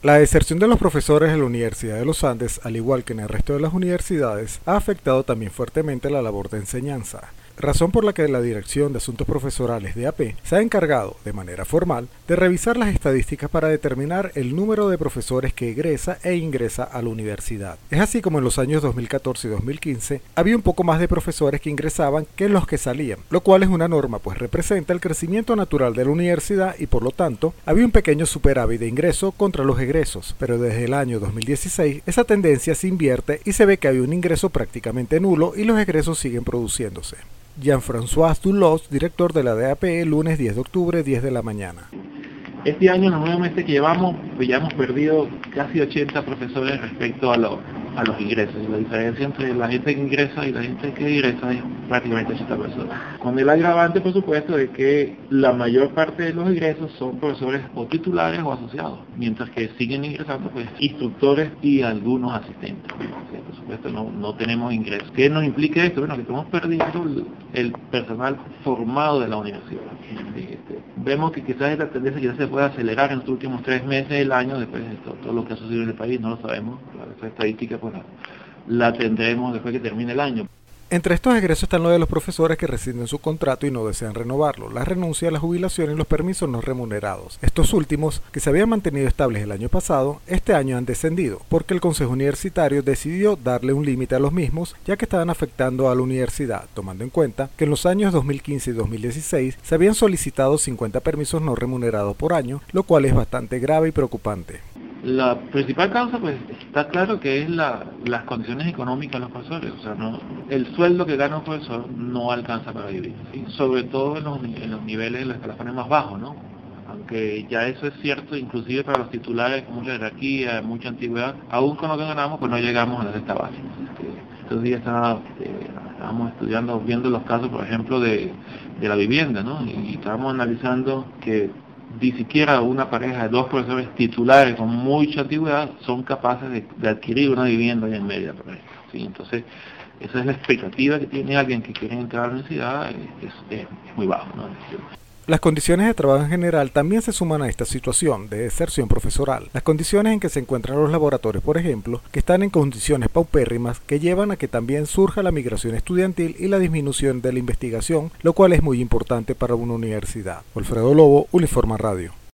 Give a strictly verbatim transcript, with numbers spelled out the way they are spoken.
La deserción de los profesores en la Universidad de los Andes, al igual que en el resto de las universidades, ha afectado también fuertemente la labor de enseñanza, razón por la que la Dirección de Asuntos Profesorales de A P se ha encargado, de manera formal, de revisar las estadísticas para determinar el número de profesores que egresa e ingresa a la universidad. Es así como en los años dos mil catorce y dos mil quince había un poco más de profesores que ingresaban que los que salían, lo cual es una norma pues representa el crecimiento natural de la universidad y por lo tanto había un pequeño superávit de ingreso contra los egresos, pero desde el año dos mil dieciséis esa tendencia se invierte y se ve que hay un ingreso prácticamente nulo y los egresos siguen produciéndose. Jean-François Dulos, director de la D A P, lunes diez de octubre, diez de la mañana. Este año, en los nueve meses que llevamos, pues ya hemos perdido casi ochenta profesores respecto a, lo, a los ingresos. Y la diferencia entre la gente que ingresa y la gente que egresa es prácticamente ochenta personas. Con el agravante, por supuesto, de que la mayor parte de los ingresos son profesores o titulares o asociados, mientras que siguen ingresando pues instructores y algunos asistentes. O sea, por supuesto, no, no tenemos ingresos. ¿Qué nos implica esto? Bueno, que estamos perdiendo el, el personal formado de la universidad. Este, vemos que quizás esta tendencia ya se puede acelerar en los últimos tres meses del año, después de todo, todo lo que ha sucedido en el país, no lo sabemos. Claro, esa estadística pues, la, la tendremos después que termine el año. Entre estos egresos están los de los profesores que rescinden su contrato y no desean renovarlo, la renuncia, la jubilación y los permisos no remunerados. Estos últimos, que se habían mantenido estables el año pasado, este año han descendido, porque el Consejo Universitario decidió darle un límite a los mismos, ya que estaban afectando a la universidad, tomando en cuenta que en los años dos mil quince y dos mil dieciséis se habían solicitado cincuenta permisos no remunerados por año, lo cual es bastante grave y preocupante. La principal causa, pues, está claro que es la, las condiciones económicas de los profesores. O sea, no, el sueldo que gana un profesor no alcanza para vivir, ¿sí? Sobre todo en los, en los niveles, en los escalafones más bajos, ¿no? Aunque ya eso es cierto, inclusive para los titulares con mucha jerarquía, mucha antigüedad, aún con lo que ganamos, pues no llegamos a la cesta básica. Estos días estaba, eh, estábamos estudiando, viendo los casos, por ejemplo, de, de la vivienda, ¿no? Y, y estábamos analizando que ni siquiera una pareja de dos profesores titulares con mucha antigüedad son capaces de, de adquirir una vivienda allá en Mérida, por ejemplo. ¿Sí? Entonces, esa es la expectativa que tiene alguien que quiere entrar a la universidad, es, es, es muy bajo, ¿no? Las condiciones de trabajo en general también se suman a esta situación de deserción profesoral. Las condiciones en que se encuentran los laboratorios, por ejemplo, que están en condiciones paupérrimas que llevan a que también surja la migración estudiantil y la disminución de la investigación, lo cual es muy importante para una universidad. Wilfredo Lobo, Uniforma Radio.